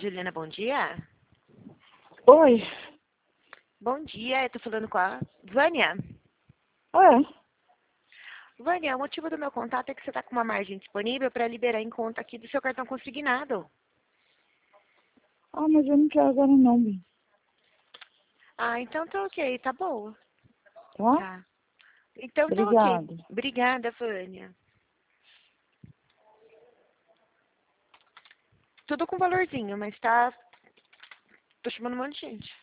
Juliana, bom dia. Oi. Bom dia, eu tô falando com a Vânia. É. Vânia, o motivo do meu contato é que você tá com uma margem disponível para liberar em conta aqui do seu cartão consignado. Ah, mas eu não quero agora não, bem. Ah, então tá ok, tá boa. Tá? Tá. Então tá ok. Obrigada. Obrigada, Vânia. Tudo com valorzinho, mas tá... Tô chamando um monte de gente.